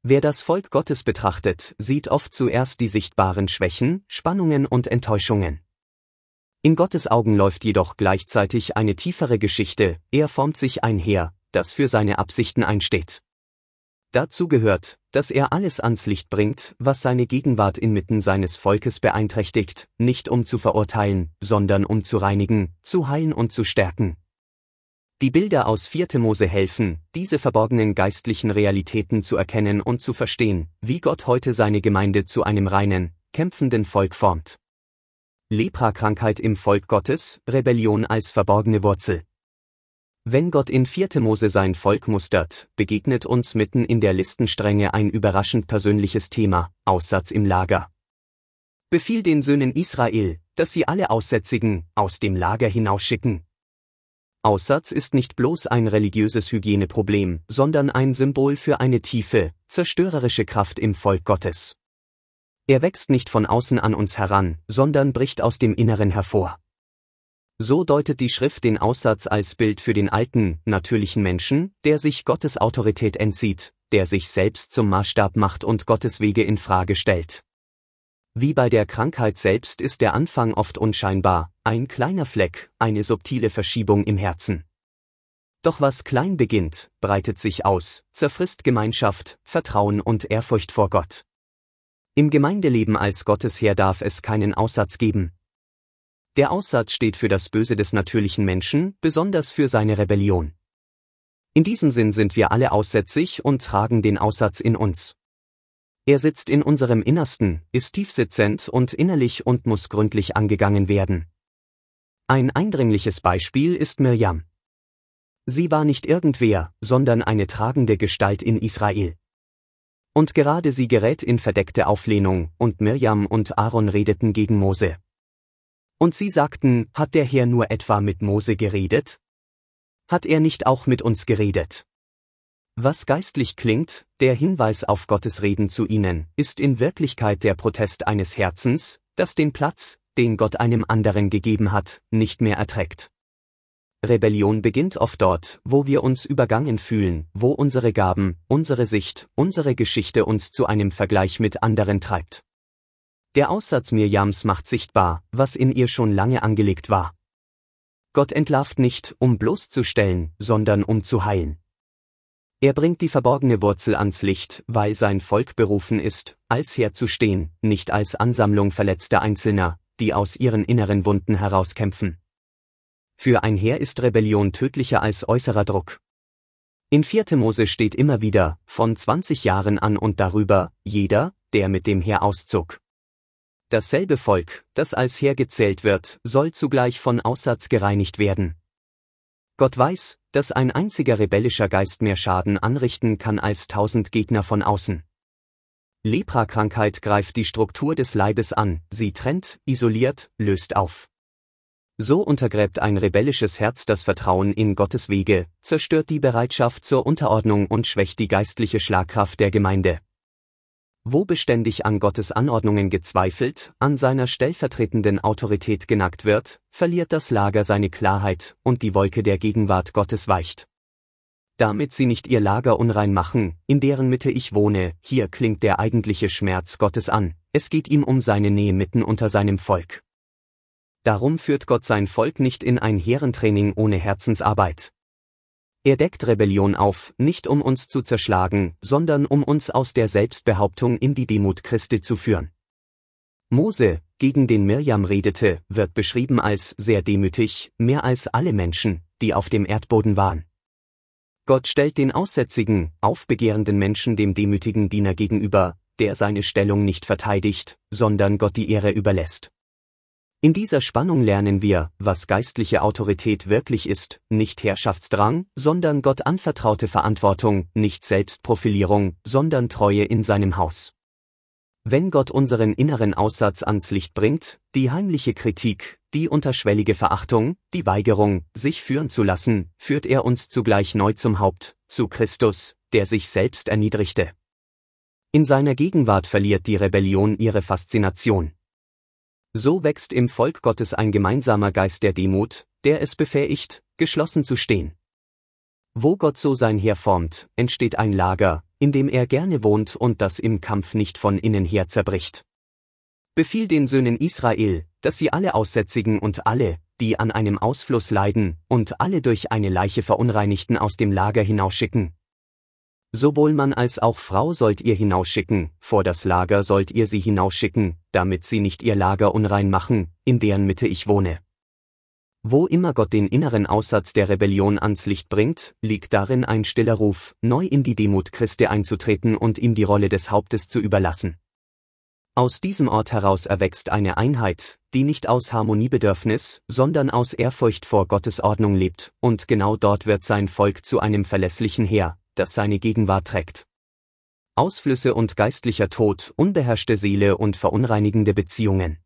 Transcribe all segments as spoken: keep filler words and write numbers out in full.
Wer das Volk Gottes betrachtet, sieht oft zuerst die sichtbaren Schwächen, Spannungen und Enttäuschungen. In Gottes Augen läuft jedoch gleichzeitig eine tiefere Geschichte, er formt sich ein Heer, das für seine Absichten einsteht. Dazu gehört, dass er alles ans Licht bringt, was seine Gegenwart inmitten seines Volkes beeinträchtigt, nicht um zu verurteilen, sondern um zu reinigen, zu heilen und zu stärken. Die Bilder aus vierte Mose helfen, diese verborgenen geistlichen Realitäten zu erkennen und zu verstehen, wie Gott heute seine Gemeinde zu einem reinen, kämpfenden Volk formt. Leprakrankheit im Volk Gottes, Rebellion als verborgene Wurzel. Wenn Gott in vierte Mose sein Volk mustert, begegnet uns mitten in der Listenstrenge ein überraschend persönliches Thema, Aussatz im Lager. Befiehl den Söhnen Israel, dass sie alle Aussätzigen aus dem Lager hinausschicken. Aussatz ist nicht bloß ein religiöses Hygieneproblem, sondern ein Symbol für eine tiefe, zerstörerische Kraft im Volk Gottes. Er wächst nicht von außen an uns heran, sondern bricht aus dem Inneren hervor. So deutet die Schrift den Aussatz als Bild für den alten, natürlichen Menschen, der sich Gottes Autorität entzieht, der sich selbst zum Maßstab macht und Gottes Wege in Frage stellt. Wie bei der Krankheit selbst ist der Anfang oft unscheinbar, ein kleiner Fleck, eine subtile Verschiebung im Herzen. Doch was klein beginnt, breitet sich aus, zerfrisst Gemeinschaft, Vertrauen und Ehrfurcht vor Gott. Im Gemeindeleben als Gottesheer darf es keinen Aussatz geben. Der Aussatz steht für das Böse des natürlichen Menschen, besonders für seine Rebellion. In diesem Sinn sind wir alle aussätzig und tragen den Aussatz in uns. Er sitzt in unserem Innersten, ist tiefsitzend und innerlich und muss gründlich angegangen werden. Ein eindringliches Beispiel ist Mirjam. Sie war nicht irgendwer, sondern eine tragende Gestalt in Israel. Und gerade sie gerät in verdeckte Auflehnung, und Mirjam und Aaron redeten gegen Mose. Und sie sagten, hat der Herr nur etwa mit Mose geredet? Hat er nicht auch mit uns geredet? Was geistlich klingt, der Hinweis auf Gottes Reden zu ihnen, ist in Wirklichkeit der Protest eines Herzens, das den Platz, den Gott einem anderen gegeben hat, nicht mehr erträgt. Rebellion beginnt oft dort, wo wir uns übergangen fühlen, wo unsere Gaben, unsere Sicht, unsere Geschichte uns zu einem Vergleich mit anderen treibt. Der Aussatz Mirjams macht sichtbar, was in ihr schon lange angelegt war. Gott entlarvt nicht, um bloßzustellen, sondern um zu heilen. Er bringt die verborgene Wurzel ans Licht, weil sein Volk berufen ist, als Heer zu stehen, nicht als Ansammlung verletzter Einzelner, die aus ihren inneren Wunden herauskämpfen. Für ein Heer ist Rebellion tödlicher als äußerer Druck. In vierte Mose steht immer wieder, von zwanzig Jahren an und darüber, jeder, der mit dem Heer auszog. Dasselbe Volk, das als Heer gezählt wird, soll zugleich von Aussatz gereinigt werden. Gott weiß, dass ein einziger rebellischer Geist mehr Schaden anrichten kann als tausend Gegner von außen. Leprakrankheit greift die Struktur des Leibes an, sie trennt, isoliert, löst auf. So untergräbt ein rebellisches Herz das Vertrauen in Gottes Wege, zerstört die Bereitschaft zur Unterordnung und schwächt die geistliche Schlagkraft der Gemeinde. Wo beständig an Gottes Anordnungen gezweifelt, an seiner stellvertretenden Autorität genackt wird, verliert das Lager seine Klarheit und die Wolke der Gegenwart Gottes weicht. Damit sie nicht ihr Lager unrein machen, in deren Mitte ich wohne, hier klingt der eigentliche Schmerz Gottes an, es geht ihm um seine Nähe mitten unter seinem Volk. Darum führt Gott sein Volk nicht in ein Heerentraining ohne Herzensarbeit. Er deckt Rebellion auf, nicht um uns zu zerschlagen, sondern um uns aus der Selbstbehauptung in die Demut Christi zu führen. Mose, gegen den Mirjam redete, wird beschrieben als sehr demütig, mehr als alle Menschen, die auf dem Erdboden waren. Gott stellt den aussätzigen, aufbegehrenden Menschen dem demütigen Diener gegenüber, der seine Stellung nicht verteidigt, sondern Gott die Ehre überlässt. In dieser Spannung lernen wir, was geistliche Autorität wirklich ist, nicht Herrschaftsdrang, sondern Gott anvertraute Verantwortung, nicht Selbstprofilierung, sondern Treue in seinem Haus. Wenn Gott unseren inneren Aussatz ans Licht bringt, die heimliche Kritik, die unterschwellige Verachtung, die Weigerung, sich führen zu lassen, führt er uns zugleich neu zum Haupt, zu Christus, der sich selbst erniedrigte. In seiner Gegenwart verliert die Rebellion ihre Faszination. So wächst im Volk Gottes ein gemeinsamer Geist der Demut, der es befähigt, geschlossen zu stehen. Wo Gott so sein Heer formt, entsteht ein Lager, in dem er gerne wohnt und das im Kampf nicht von innen her zerbricht. Befiehl den Söhnen Israel, dass sie alle Aussätzigen und alle, die an einem Ausfluss leiden, und alle durch eine Leiche Verunreinigten aus dem Lager hinausschicken. Sowohl Mann als auch Frau sollt ihr hinausschicken, vor das Lager sollt ihr sie hinausschicken, damit sie nicht ihr Lager unrein machen, in deren Mitte ich wohne. Wo immer Gott den inneren Aussatz der Rebellion ans Licht bringt, liegt darin ein stiller Ruf, neu in die Demut Christi einzutreten und ihm die Rolle des Hauptes zu überlassen. Aus diesem Ort heraus erwächst eine Einheit, die nicht aus Harmoniebedürfnis, sondern aus Ehrfurcht vor Gottes Ordnung lebt, und genau dort wird sein Volk zu einem verlässlichen Heer, das seine Gegenwart trägt. Ausflüsse und geistlicher Tod, unbeherrschte Seele und verunreinigende Beziehungen.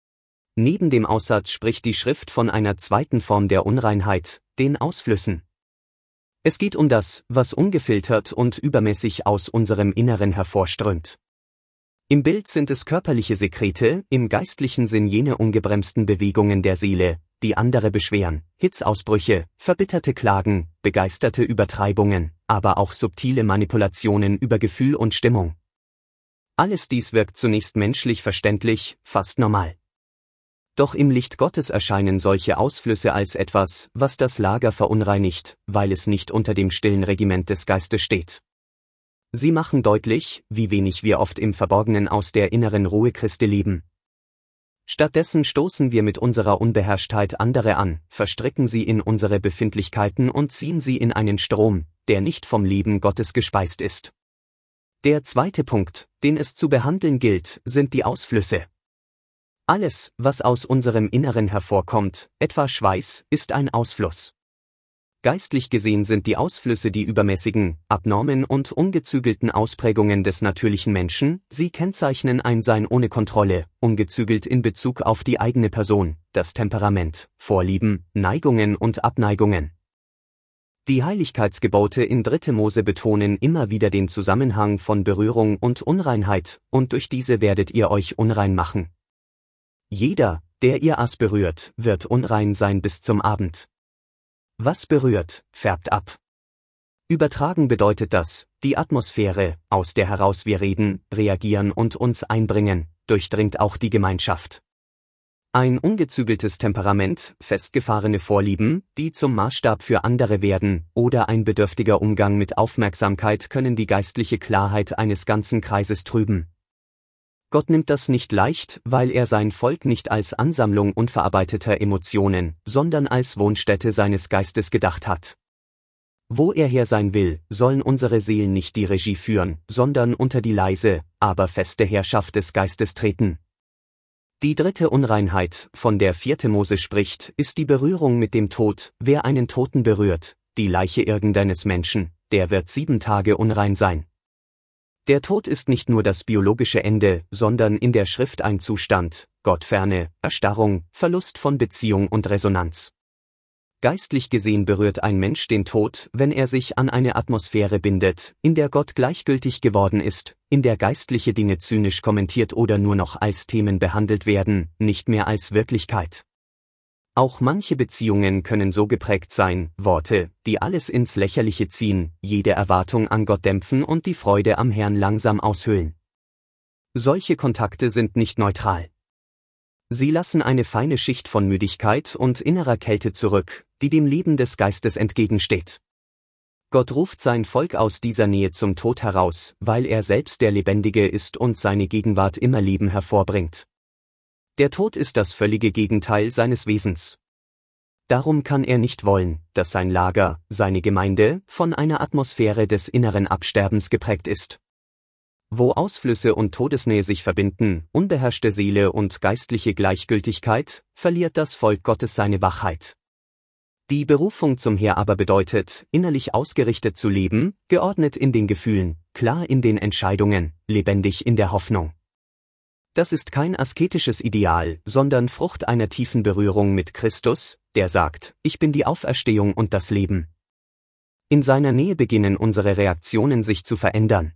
Neben dem Aussatz spricht die Schrift von einer zweiten Form der Unreinheit, den Ausflüssen. Es geht um das, was ungefiltert und übermäßig aus unserem Inneren hervorströmt. Im Bild sind es körperliche Sekrete, im geistlichen Sinn jene ungebremsten Bewegungen der Seele, die andere beschweren, Hitzausbrüche, verbitterte Klagen, begeisterte Übertreibungen, aber auch subtile Manipulationen über Gefühl und Stimmung. Alles dies wirkt zunächst menschlich verständlich, fast normal. Doch im Licht Gottes erscheinen solche Ausflüsse als etwas, was das Lager verunreinigt, weil es nicht unter dem stillen Regiment des Geistes steht. Sie machen deutlich, wie wenig wir oft im Verborgenen aus der inneren Ruhe Christi leben. Stattdessen stoßen wir mit unserer Unbeherrschtheit andere an, verstricken sie in unsere Befindlichkeiten und ziehen sie in einen Strom, der nicht vom Leben Gottes gespeist ist. Der zweite Punkt, den es zu behandeln gilt, sind die Ausflüsse. Alles, was aus unserem Inneren hervorkommt, etwa Schweiß, ist ein Ausfluss. Geistlich gesehen sind die Ausflüsse die übermäßigen, abnormen und ungezügelten Ausprägungen des natürlichen Menschen, sie kennzeichnen ein Sein ohne Kontrolle, ungezügelt in Bezug auf die eigene Person, das Temperament, Vorlieben, Neigungen und Abneigungen. Die Heiligkeitsgebote in dritte Mose betonen immer wieder den Zusammenhang von Berührung und Unreinheit, und durch diese werdet ihr euch unrein machen. Jeder, der ihr Ass berührt, wird unrein sein bis zum Abend. Was berührt, färbt ab. Übertragen bedeutet das, die Atmosphäre, aus der heraus wir reden, reagieren und uns einbringen, durchdringt auch die Gemeinschaft. Ein ungezügeltes Temperament, festgefahrene Vorlieben, die zum Maßstab für andere werden, oder ein bedürftiger Umgang mit Aufmerksamkeit können die geistliche Klarheit eines ganzen Kreises trüben. Gott nimmt das nicht leicht, weil er sein Volk nicht als Ansammlung unverarbeiteter Emotionen, sondern als Wohnstätte seines Geistes gedacht hat. Wo er her sein will, sollen unsere Seelen nicht die Regie führen, sondern unter die leise, aber feste Herrschaft des Geistes treten. Die dritte Unreinheit, von der vierte Mose spricht, ist die Berührung mit dem Tod. Wer einen Toten berührt, die Leiche irgendeines Menschen, der wird sieben Tage unrein sein. Der Tod ist nicht nur das biologische Ende, sondern in der Schrift ein Zustand, Gottferne, Erstarrung, Verlust von Beziehung und Resonanz. Geistlich gesehen berührt ein Mensch den Tod, wenn er sich an eine Atmosphäre bindet, in der Gott gleichgültig geworden ist, in der geistliche Dinge zynisch kommentiert oder nur noch als Themen behandelt werden, nicht mehr als Wirklichkeit. Auch manche Beziehungen können so geprägt sein, Worte, die alles ins Lächerliche ziehen, jede Erwartung an Gott dämpfen und die Freude am Herrn langsam aushöhlen. Solche Kontakte sind nicht neutral. Sie lassen eine feine Schicht von Müdigkeit und innerer Kälte zurück, die dem Leben des Geistes entgegensteht. Gott ruft sein Volk aus dieser Nähe zum Tod heraus, weil er selbst der Lebendige ist und seine Gegenwart immer Leben hervorbringt. Der Tod ist das völlige Gegenteil seines Wesens. Darum kann er nicht wollen, dass sein Lager, seine Gemeinde, von einer Atmosphäre des inneren Absterbens geprägt ist. Wo Ausflüsse und Todesnähe sich verbinden, unbeherrschte Seele und geistliche Gleichgültigkeit, verliert das Volk Gottes seine Wachheit. Die Berufung zum Heer aber bedeutet, innerlich ausgerichtet zu leben, geordnet in den Gefühlen, klar in den Entscheidungen, lebendig in der Hoffnung. Das ist kein asketisches Ideal, sondern Frucht einer tiefen Berührung mit Christus, der sagt, ich bin die Auferstehung und das Leben. In seiner Nähe beginnen unsere Reaktionen sich zu verändern.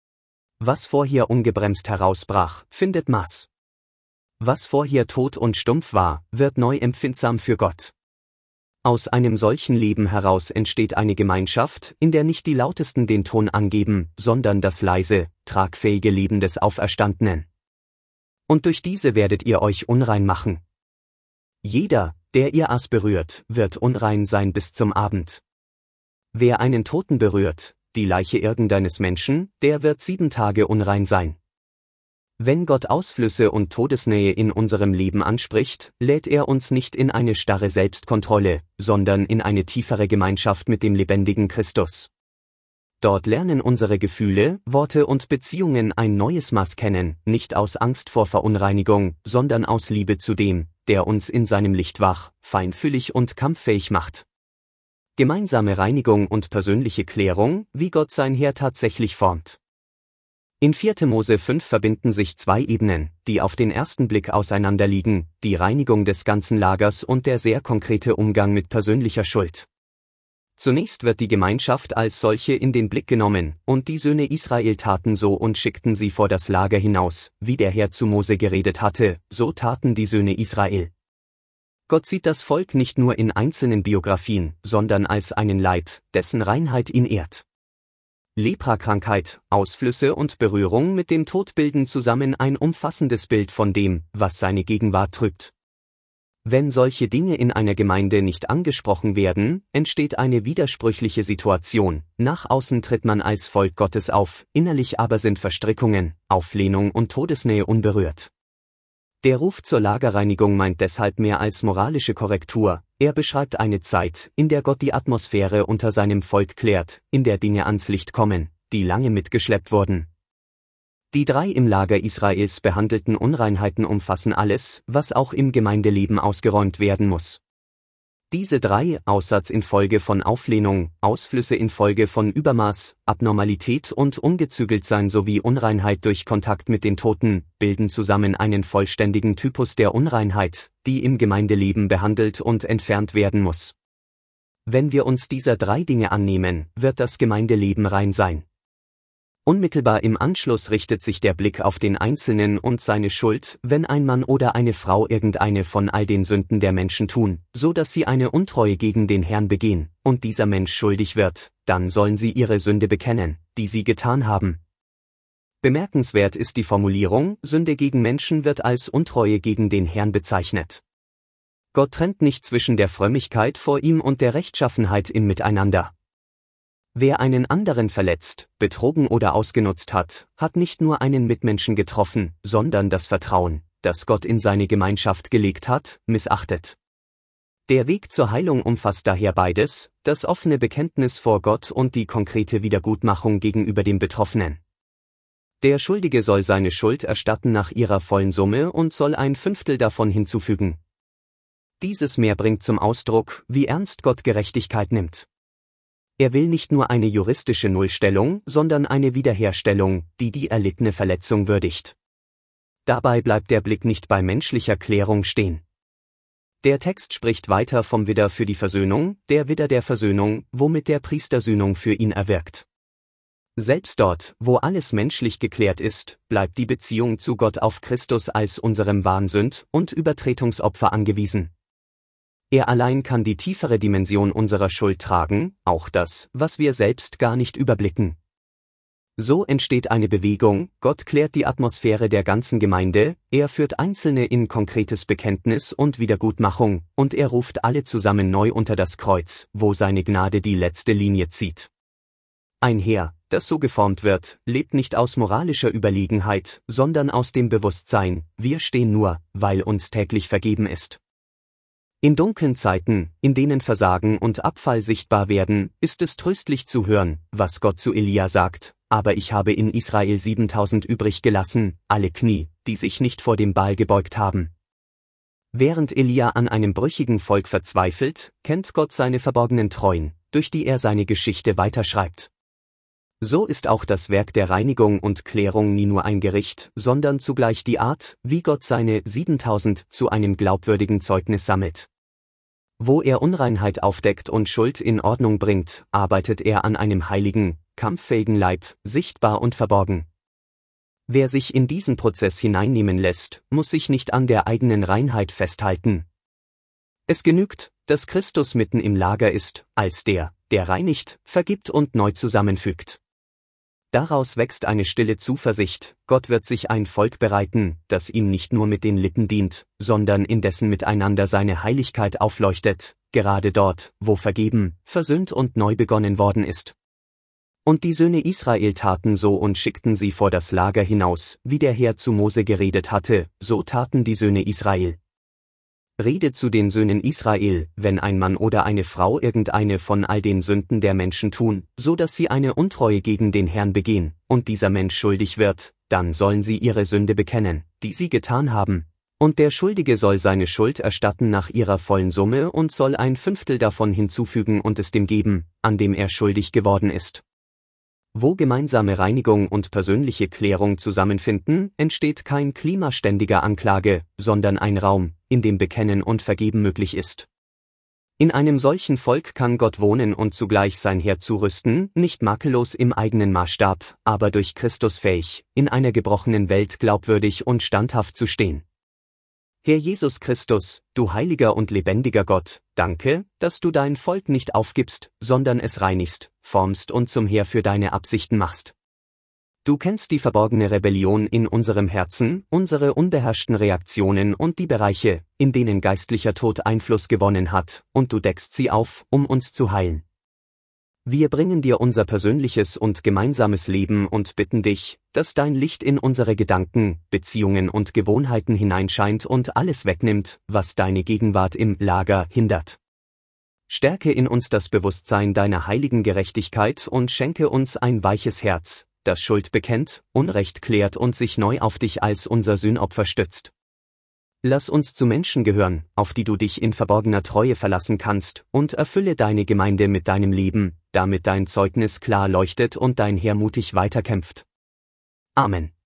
Was vorher ungebremst herausbrach, findet Maß. Was vorher tot und stumpf war, wird neu empfindsam für Gott. Aus einem solchen Leben heraus entsteht eine Gemeinschaft, in der nicht die Lautesten den Ton angeben, sondern das leise, tragfähige Leben des Auferstandenen. Und durch diese werdet ihr euch unrein machen. Jeder, der ihr Aas berührt, wird unrein sein bis zum Abend. Wer einen Toten berührt, die Leiche irgendeines Menschen, der wird sieben Tage unrein sein. Wenn Gott Ausflüsse und Todesnähe in unserem Leben anspricht, lädt er uns nicht in eine starre Selbstkontrolle, sondern in eine tiefere Gemeinschaft mit dem lebendigen Christus. Dort lernen unsere Gefühle, Worte und Beziehungen ein neues Maß kennen, nicht aus Angst vor Verunreinigung, sondern aus Liebe zu dem, der uns in seinem Licht wach, feinfühlig und kampffähig macht. Gemeinsame Reinigung und persönliche Klärung, wie Gott sein Heer tatsächlich formt. In vierter Mose fünf verbinden sich zwei Ebenen, die auf den ersten Blick auseinanderliegen, die Reinigung des ganzen Lagers und der sehr konkrete Umgang mit persönlicher Schuld. Zunächst wird die Gemeinschaft als solche in den Blick genommen, und die Söhne Israel taten so und schickten sie vor das Lager hinaus, wie der Herr zu Mose geredet hatte, so taten die Söhne Israel. Gott sieht das Volk nicht nur in einzelnen Biografien, sondern als einen Leib, dessen Reinheit ihn ehrt. Leprakrankheit, Ausflüsse und Berührung mit dem Tod bilden zusammen ein umfassendes Bild von dem, was seine Gegenwart trübt. Wenn solche Dinge in einer Gemeinde nicht angesprochen werden, entsteht eine widersprüchliche Situation. Nach außen tritt man als Volk Gottes auf, innerlich aber sind Verstrickungen, Auflehnung und Todesnähe unberührt. Der Ruf zur Lagerreinigung meint deshalb mehr als moralische Korrektur, er beschreibt eine Zeit, in der Gott die Atmosphäre unter seinem Volk klärt, in der Dinge ans Licht kommen, die lange mitgeschleppt wurden. Die drei im Lager Israels behandelten Unreinheiten umfassen alles, was auch im Gemeindeleben ausgeräumt werden muss. Diese drei, Aussatz infolge von Auflehnung, Ausflüsse infolge von Übermaß, Abnormalität und Ungezügeltsein sowie Unreinheit durch Kontakt mit den Toten, bilden zusammen einen vollständigen Typus der Unreinheit, die im Gemeindeleben behandelt und entfernt werden muss. Wenn wir uns dieser drei Dinge annehmen, wird das Gemeindeleben rein sein. Unmittelbar im Anschluss richtet sich der Blick auf den Einzelnen und seine Schuld, wenn ein Mann oder eine Frau irgendeine von all den Sünden der Menschen tun, so dass sie eine Untreue gegen den Herrn begehen, und dieser Mensch schuldig wird, dann sollen sie ihre Sünde bekennen, die sie getan haben. Bemerkenswert ist die Formulierung, Sünde gegen Menschen wird als Untreue gegen den Herrn bezeichnet. Gott trennt nicht zwischen der Frömmigkeit vor ihm und der Rechtschaffenheit im Miteinander. Wer einen anderen verletzt, betrogen oder ausgenutzt hat, hat nicht nur einen Mitmenschen getroffen, sondern das Vertrauen, das Gott in seine Gemeinschaft gelegt hat, missachtet. Der Weg zur Heilung umfasst daher beides, das offene Bekenntnis vor Gott und die konkrete Wiedergutmachung gegenüber dem Betroffenen. Der Schuldige soll seine Schuld erstatten nach ihrer vollen Summe und soll ein Fünftel davon hinzufügen. Dieses Mehr bringt zum Ausdruck, wie ernst Gott Gerechtigkeit nimmt. Er will nicht nur eine juristische Nullstellung, sondern eine Wiederherstellung, die die erlittene Verletzung würdigt. Dabei bleibt der Blick nicht bei menschlicher Klärung stehen. Der Text spricht weiter vom Widder für die Versöhnung, der Widder der Versöhnung, womit der Priester Sühnung für ihn erwirkt. Selbst dort, wo alles menschlich geklärt ist, bleibt die Beziehung zu Gott auf Christus als unserem Wahnsünd- und Übertretungsopfer angewiesen. Er allein kann die tiefere Dimension unserer Schuld tragen, auch das, was wir selbst gar nicht überblicken. So entsteht eine Bewegung, Gott klärt die Atmosphäre der ganzen Gemeinde, er führt Einzelne in konkretes Bekenntnis und Wiedergutmachung, und er ruft alle zusammen neu unter das Kreuz, wo seine Gnade die letzte Linie zieht. Ein Heer, das so geformt wird, lebt nicht aus moralischer Überlegenheit, sondern aus dem Bewusstsein, wir stehen nur, weil uns täglich vergeben ist. In dunklen Zeiten, in denen Versagen und Abfall sichtbar werden, ist es tröstlich zu hören, was Gott zu Elia sagt, aber ich habe in Israel siebentausend übrig gelassen, alle Knie, die sich nicht vor dem Baal gebeugt haben. Während Elia an einem brüchigen Volk verzweifelt, kennt Gott seine verborgenen Treuen, durch die er seine Geschichte weiterschreibt. So ist auch das Werk der Reinigung und Klärung nie nur ein Gericht, sondern zugleich die Art, wie Gott seine siebentausend zu einem glaubwürdigen Zeugnis sammelt. Wo er Unreinheit aufdeckt und Schuld in Ordnung bringt, arbeitet er an einem heiligen, kampffähigen Leib, sichtbar und verborgen. Wer sich in diesen Prozess hineinnehmen lässt, muss sich nicht an der eigenen Reinheit festhalten. Es genügt, dass Christus mitten im Lager ist, als der, der reinigt, vergibt und neu zusammenfügt. Daraus wächst eine stille Zuversicht, Gott wird sich ein Volk bereiten, das ihm nicht nur mit den Lippen dient, sondern in dessen Miteinander seine Heiligkeit aufleuchtet, gerade dort, wo vergeben, versöhnt und neu begonnen worden ist. Und die Söhne Israel taten so und schickten sie vor das Lager hinaus, wie der Herr zu Mose geredet hatte, so taten die Söhne Israel. Rede zu den Söhnen Israel, wenn ein Mann oder eine Frau irgendeine von all den Sünden der Menschen tun, so dass sie eine Untreue gegen den Herrn begehen, und dieser Mensch schuldig wird, dann sollen sie ihre Sünde bekennen, die sie getan haben, und der Schuldige soll seine Schuld erstatten nach ihrer vollen Summe und soll ein Fünftel davon hinzufügen und es dem geben, an dem er schuldig geworden ist. Wo gemeinsame Reinigung und persönliche Klärung zusammenfinden, entsteht kein Klima ständiger Anklage, sondern ein Raum, in dem Bekennen und Vergeben möglich ist. In einem solchen Volk kann Gott wohnen und zugleich sein Heer zurüsten, nicht makellos im eigenen Maßstab, aber durch Christus fähig, in einer gebrochenen Welt glaubwürdig und standhaft zu stehen. Herr Jesus Christus, du heiliger und lebendiger Gott, danke, dass du dein Volk nicht aufgibst, sondern es reinigst, formst und zum Heer für deine Absichten machst. Du kennst die verborgene Rebellion in unserem Herzen, unsere unbeherrschten Reaktionen und die Bereiche, in denen geistlicher Tod Einfluss gewonnen hat, und du deckst sie auf, um uns zu heilen. Wir bringen dir unser persönliches und gemeinsames Leben und bitten dich, dass dein Licht in unsere Gedanken, Beziehungen und Gewohnheiten hineinscheint und alles wegnimmt, was deine Gegenwart im Lager hindert. Stärke in uns das Bewusstsein deiner heiligen Gerechtigkeit und schenke uns ein weiches Herz, das Schuld bekennt, Unrecht klärt und sich neu auf dich als unser Sühnopfer stützt. Lass uns zu Menschen gehören, auf die du dich in verborgener Treue verlassen kannst, und erfülle deine Gemeinde mit deinem Leben, damit dein Zeugnis klar leuchtet und dein Heer mutig weiterkämpft. Amen.